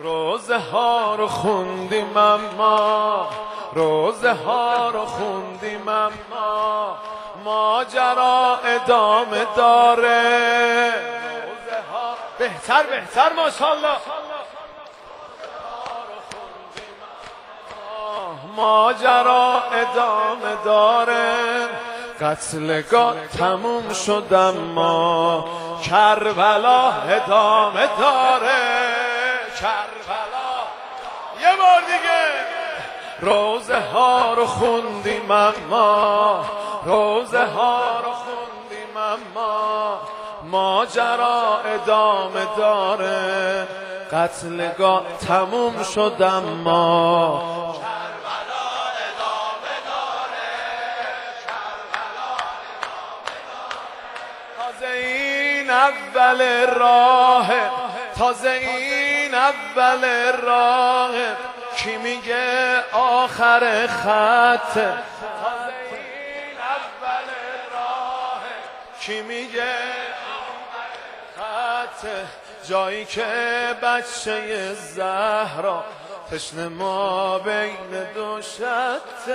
روزه ها رو خوندیم اما روزه ها رو خوندیم اما ماجرا ادامه داره. روزه ها بهتر ماشاءالله. ماجرا ادامه داره. قتلگاه تموم شد اما کربلا ادامه داره. کربلا یه بار دیگه. روزه ها رو خوندیم اما روزه ها رو خوندیم اما ماجرا ادامه داره. قتلگاه تموم شد اما کربلا ادامه داره. کربلا ادامه داره. تازه این اول راه، تازه این اول راه، کی میگه آخر خط؟ تازه این اول راه، کی میگه آخر خط؟ جایی که بچه زهرا تشنه ما بین دو شته.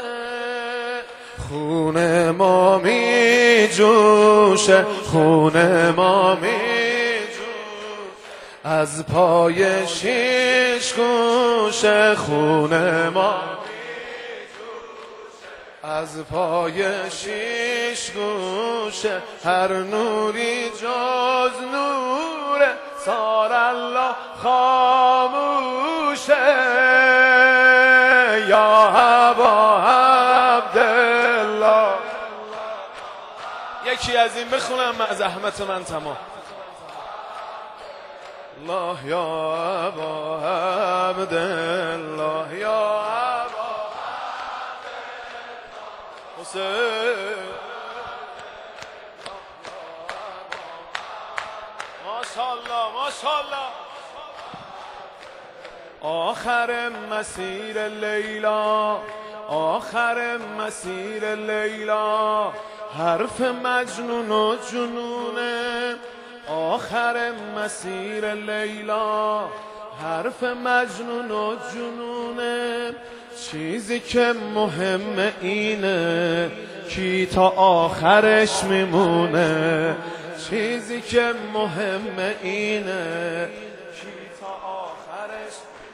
خون ما می جوشه، خون ما می از پای شیش گوشه. خون ما از پای شیش گوشه. هر نوری جز نور صار الله خاموشه. یا ابا عبدالله. یکی از این بخونم مع زحمت من تمام. الله یا ابا عبدالله، یا ابا عبدالله حسین. ماشاءالله ماشاءالله. آخر مسیر لیلا، آخر مسیر لیلا، حرف مجنون و جنونه. آخر مسیر لیلا، حرف مجنون و جنونه. چیزی که مهم اینه کی تا آخرش میمونه. چیزی که مهم اینه کی تا آخرش.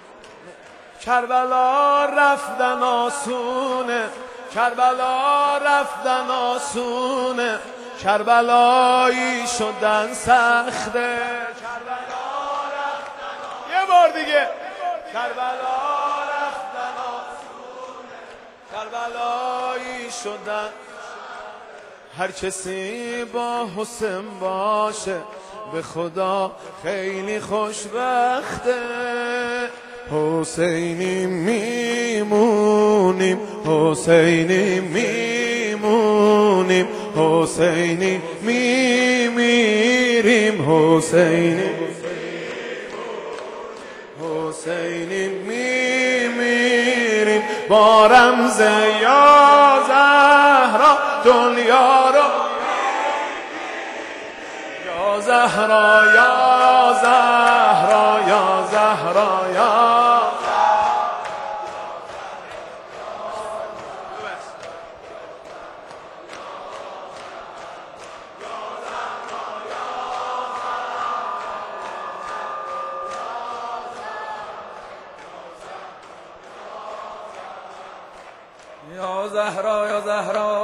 کربلا رفتن آسونه، کربلا رفتن آسونه، کربلایی شدن سخته. کربلا رفتن یه بار دیگه. کربلا رفتن آسونه، کربلایی شدن. هر کسی با حسین باشه به خدا خیلی خوشبخته. حسینی میمونیم، حسینی میمونیم، حسینی میمیریم. حسینی حسینی میمیریم. با رمز یا زهرا دنیا رو یا زهرا، یا زهرا، یا زهرا، یا یا زهرا، یا زهرا.